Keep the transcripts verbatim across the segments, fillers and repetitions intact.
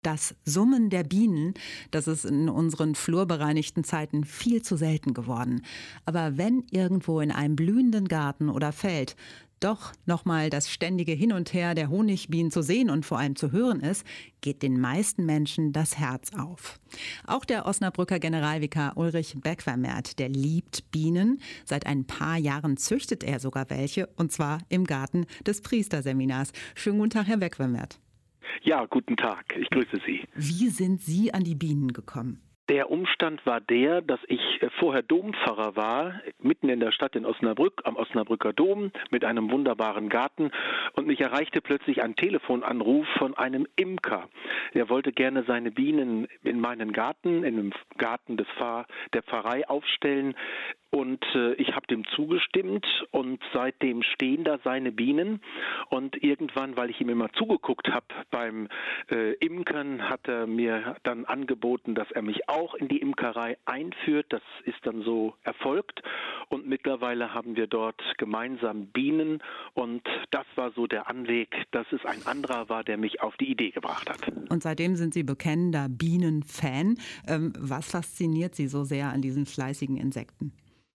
Das Summen der Bienen, das ist in unseren flurbereinigten Zeiten viel zu selten geworden. Aber wenn irgendwo in einem blühenden Garten oder Feld doch nochmal das ständige Hin und Her der Honigbienen zu sehen und vor allem zu hören ist, geht den meisten Menschen das Herz auf. Auch der Osnabrücker Generalvikar Ulrich Beckvermert, der liebt Bienen. Seit ein paar Jahren züchtet er sogar welche, und zwar im Garten des Priesterseminars. Schönen guten Tag, Herr Beckvermert. Ja, guten Tag. Ich grüße Sie. Wie sind Sie an die Bienen gekommen? Der Umstand war der, dass ich vorher Dompfarrer war, mitten in der Stadt in Osnabrück, am Osnabrücker Dom, mit einem wunderbaren Garten. Und mich erreichte plötzlich ein Telefonanruf von einem Imker. Er wollte gerne seine Bienen in meinen Garten, in dem Garten des Pfarr, der Pfarrei aufstellen. Und äh, ich habe dem zugestimmt und seitdem stehen da seine Bienen. Und irgendwann, weil ich ihm immer zugeguckt habe beim äh, Imkern, hat er mir dann angeboten, dass er mich auch in die Imkerei einführt. Das ist dann so erfolgt. Und mittlerweile haben wir dort gemeinsam Bienen. Und das war so der Anweg, dass es ein anderer war, der mich auf die Idee gebracht hat. Und seitdem sind Sie bekennender Bienenfan. Ähm, was fasziniert Sie so sehr an diesen fleißigen Insekten?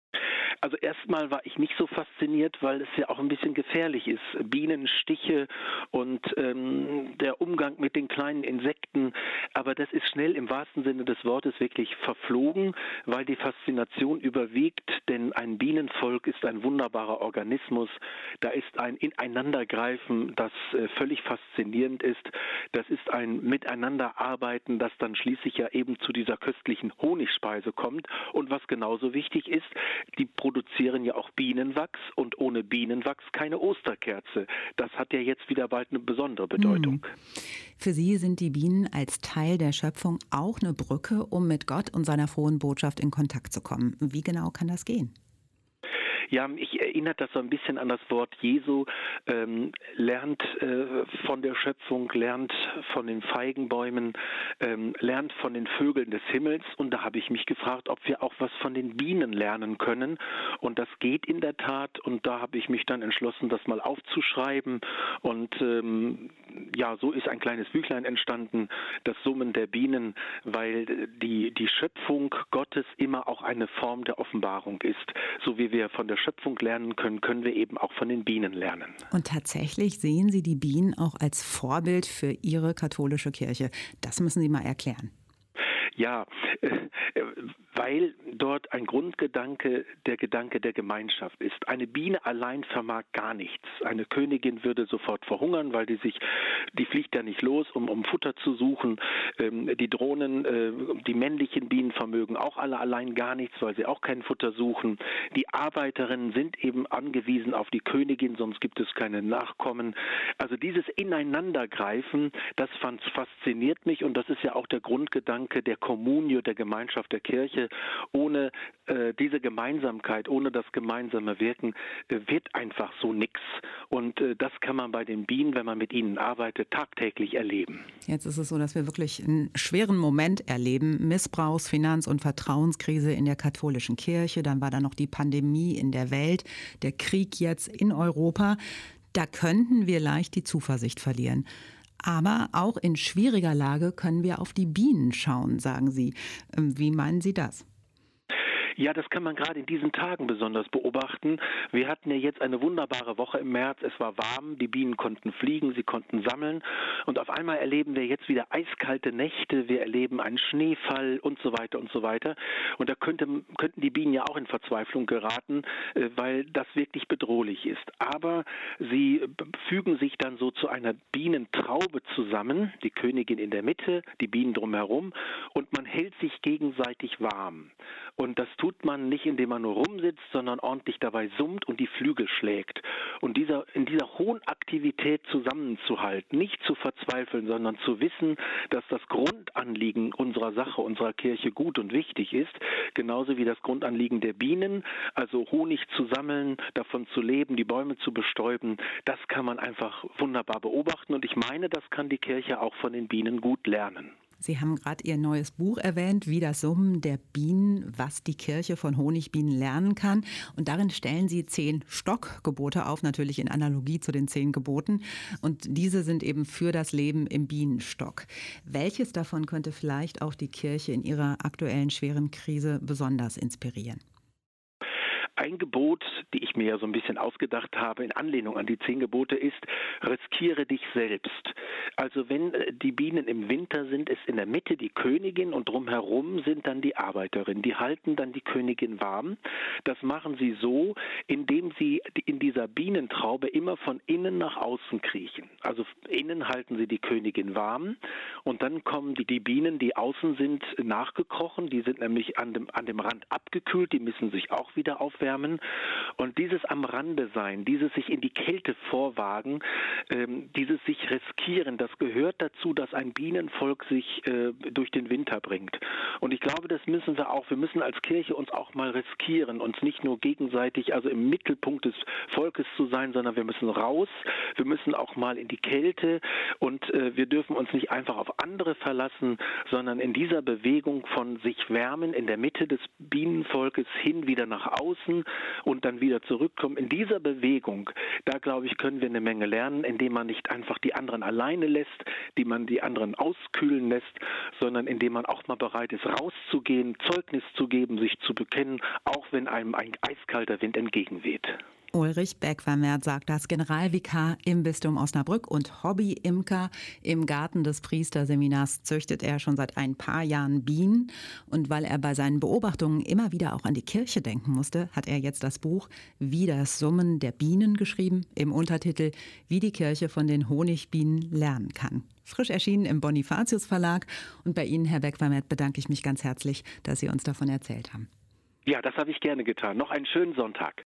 Also erstmal war ich nicht so fasziniert, weil es ja auch ein bisschen gefährlich ist. Bienenstiche und ähm, der Umgang mit den kleinen Insekten. Aber das ist schnell im wahrsten Sinne des Wortes wirklich verflogen, weil die Faszination überwiegt. Denn ein Bienenvolk ist ein wunderbarer Organismus. Da ist ein Ineinandergreifen, das äh, völlig faszinierend ist. Das ist ein Miteinanderarbeiten, das dann schließlich ja eben zu dieser köstlichen Honigspeise kommt. Und was genauso wichtig ist, die produzieren ja auch Bienenwachs und ohne Bienenwachs keine Osterkerze. Das hat ja jetzt wieder bald eine besondere Bedeutung. Hm. Für Sie sind die Bienen als Teil der Schöpfung auch eine Brücke, um mit Gott und seiner frohen Botschaft in Kontakt zu kommen. Wie genau kann das gehen? Ja, mich erinnert das so ein bisschen an das Wort Jesu, ähm, lernt äh, von der Schöpfung, lernt von den Feigenbäumen, ähm, lernt von den Vögeln des Himmels. Und da habe ich mich gefragt, ob wir auch was von den Bienen lernen können. Und das geht in der Tat. Und da habe ich mich dann entschlossen, das mal aufzuschreiben. Und ähm, ja, so ist ein kleines Büchlein entstanden, das Summen der Bienen, weil die, die Schöpfung Gottes immer auch eine Form der Offenbarung ist. So wie wir von der Schöpfung lernen können, können wir eben auch von den Bienen lernen. Und tatsächlich sehen Sie die Bienen auch als Vorbild für Ihre katholische Kirche. Das müssen Sie mal erklären. Ja, äh, weil dort ein Grundgedanke der Gedanke der Gemeinschaft ist. Eine Biene allein vermag gar nichts. Eine Königin würde sofort verhungern, weil die sich, die fliegt ja nicht los, um, um Futter zu suchen. Ähm, die Drohnen, äh, die männlichen Bienen vermögen auch alle allein gar nichts, weil sie auch kein Futter suchen. Die Arbeiterinnen sind eben angewiesen auf die Königin, sonst gibt es keine Nachkommen. Also dieses Ineinandergreifen, das fasziniert mich und das ist ja auch der Grundgedanke der Communio, der Gemeinschaft der Kirche. Ohne äh, diese Gemeinsamkeit, ohne das gemeinsame Wirken äh, wird einfach so nichts. Und äh, das kann man bei den Bienen, wenn man mit ihnen arbeitet, tagtäglich erleben. Jetzt ist es so, dass wir wirklich einen schweren Moment erleben. Missbrauchs-, Finanz- und Vertrauenskrise in der katholischen Kirche. Dann war da noch die Pandemie in der Welt, der Krieg jetzt in Europa. Da könnten wir leicht die Zuversicht verlieren. Aber auch in schwieriger Lage können wir auf die Bienen schauen, sagen Sie. Wie meinen Sie das? Ja, das kann man gerade in diesen Tagen besonders beobachten. Wir hatten ja jetzt eine wunderbare Woche im März. Es war warm, die Bienen konnten fliegen, sie konnten sammeln. Und auf einmal erleben wir jetzt wieder eiskalte Nächte, wir erleben einen Schneefall und so weiter und so weiter. Und da könnte, könnten die Bienen ja auch in Verzweiflung geraten, weil das wirklich bedrohlich ist. Aber sie fügen sich dann so zu einer Bienentraube zusammen, die Königin in der Mitte, die Bienen drumherum, und man hält sich gegenseitig warm. Und das tut man nicht, indem man nur rumsitzt, sondern ordentlich dabei summt und die Flügel schlägt. Und dieser, in dieser hohen Aktivität zusammenzuhalten, nicht zu verzweifeln, sondern zu wissen, dass das Grundanliegen unserer Sache, unserer Kirche gut und wichtig ist, genauso wie das Grundanliegen der Bienen, also Honig zu sammeln, davon zu leben, die Bäume zu bestäuben, das kann man einfach wunderbar beobachten. Und ich meine, das kann die Kirche auch von den Bienen gut lernen. Sie haben gerade Ihr neues Buch erwähnt, Wie das Summen der Bienen, was die Kirche von Honigbienen lernen kann. Und darin stellen Sie zehn Stockgebote auf, natürlich in Analogie zu den zehn Geboten. Und diese sind eben für das Leben im Bienenstock. Welches davon könnte vielleicht auch die Kirche in ihrer aktuellen schweren Krise besonders inspirieren? Ein Gebot, die ich mir ja so ein bisschen ausgedacht habe in Anlehnung an die zehn Gebote, ist: Riskiere dich selbst. Also wenn die Bienen im Winter sind, ist in der Mitte die Königin und drumherum sind dann die Arbeiterinnen. Die halten dann die Königin warm. Das machen sie so, indem sie in dieser Bienentraube immer von innen nach außen kriechen. Also innen halten sie die Königin warm und dann kommen die, die Bienen, die außen sind, nachgekrochen. Die sind nämlich an dem, an dem Rand abgekühlt, die müssen sich auch wieder aufwärmen. Und dieses am Rande sein, dieses sich in die Kälte vorwagen, ähm, dieses sich riskieren, das gehört dazu, dass ein Bienenvolk sich äh, durch den Winter bringt. Und ich glaube, das müssen wir auch. Wir müssen als Kirche uns auch mal riskieren, uns nicht nur gegenseitig, also im Mittelpunkt des Volkes zu sein, sondern wir müssen raus, wir müssen auch mal in die Kälte und äh, wir dürfen uns nicht einfach auf andere verlassen, sondern in dieser Bewegung von sich wärmen in der Mitte des Bienenvolkes hin wieder nach außen und dann wieder zurückkommen. In dieser Bewegung, da glaube ich, können wir eine Menge lernen, indem man nicht einfach die anderen alleine lässt, die man die anderen auskühlen lässt, sondern indem man auch mal bereit ist, rauszugehen, Zeugnis zu geben, sich zu bekennen, auch wenn einem ein eiskalter Wind entgegenweht. Ulrich Beck-Vermert sagt das, Generalvikar im Bistum Osnabrück und Hobby-Imker. Im Garten des Priesterseminars züchtet er schon seit ein paar Jahren Bienen. Und weil er bei seinen Beobachtungen immer wieder auch an die Kirche denken musste, hat er jetzt das Buch Wie das Summen der Bienen geschrieben, im Untertitel Wie die Kirche von den Honigbienen lernen kann. Frisch erschienen im Bonifatius Verlag. Und bei Ihnen, Herr Beck-Vermert, bedanke ich mich ganz herzlich, dass Sie uns davon erzählt haben. Ja, das habe ich gerne getan. Noch einen schönen Sonntag.